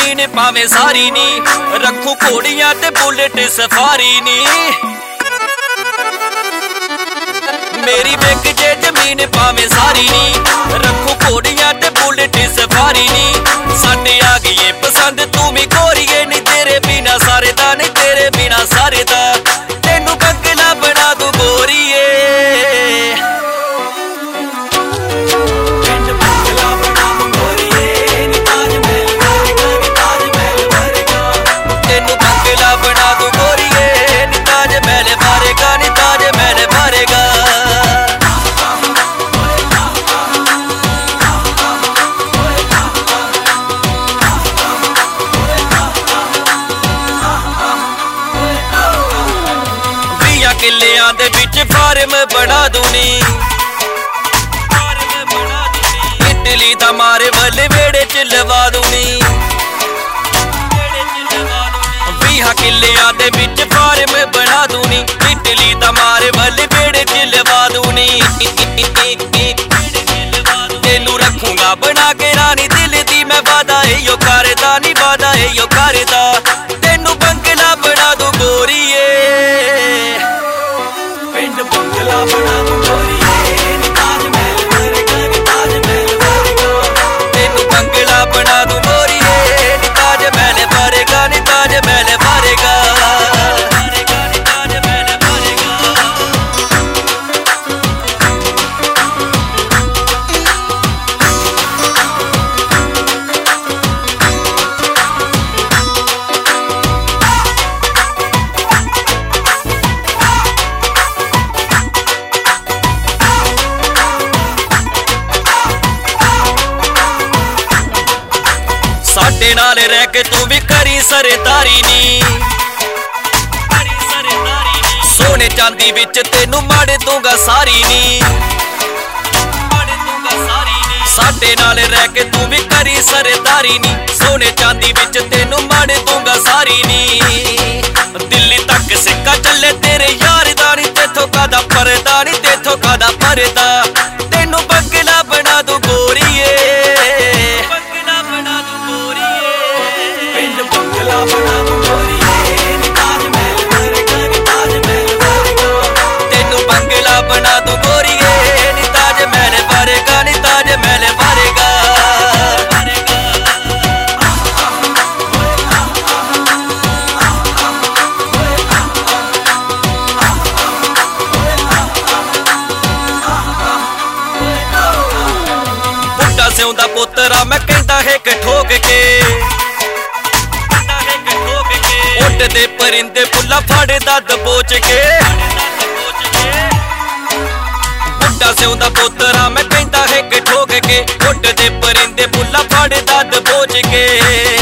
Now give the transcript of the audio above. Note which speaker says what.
Speaker 1: ਜ਼ਮੀਨ ਭਾਵੇਂ ਸਾਰੀ ਨੀ, ਰੱਖੂ ਘੋੜੀਆਂ ਤੇ ਬੁਲਟ ਸਫਾਰੀ ਨੀ। मेरी विक जे जमीन भावें सारी नी, रखू घोड़ियां ते बुलट सफारी नी। साडे आ गई पसंद तू भी गोरीए, नी तेरे बिना सारे दा, नी तेरे बिना सारे दा। तेनू बंगला बना दूं गोरीए, तेनू बंगला बना दूं गोरीए, नी ताज महल मारेगा, नी ताज महल मारेगा। किलियां दे विच फार्म बना दूनी, इटली दा मारे वल वेड़े च लवा दूनी। 20 किलियां दे विच फार्म बना दूनी, इटली दा मारे वल वेड़े च लवा दूनी। तेनू रखूंगा बना के रानी दिल दी, मैं वादा इहो करदा, नी वादा इहो करदा। तेनू बंगला बना दूं गोरीए, बंगला बना दूं गोरीए, नी ताज महल मारेगा, नी ताज महल मारेगा। तेनू बंगला बना दूं गोरीए, नी ताज महल मारेगा, नी ताज महल मारेगा। साडे नाल रह के तू भी करी सरदारी नी, सोने चांदी विच तेनू माड़ दूंगा सारी नी। साडे नाल रह के तू भी करी सरदारी नी, सोने चांदी विच तेनू माड़ दूंगा सारी नी। दिल्ली तक सिक्का चले तेरे यार दा, नी तेथों कादा परदा, नी तेथों कादा परदा। तेनू बंगला बना दूं गोरीए, बंगला बना दूं गोरीए, नी ताज महल मारेगा, नी ताज महल मारेगा। तेनू बंगला बना दूं गोरीए, नी ताज महल मारेगा, नी ताज महल मारेगा। बुड्ढा सिउंदा पुत्तरा मैं कहंदा है कि ठोक के, उड़दे परिंदे फुल्ला फड़दा दबोच के। बुड्ढा सिउंदा पुत्तरा मैं कहंदा है कि ठोक के, उड़दे परिंदे फुल्ला फड़दा दबोच के।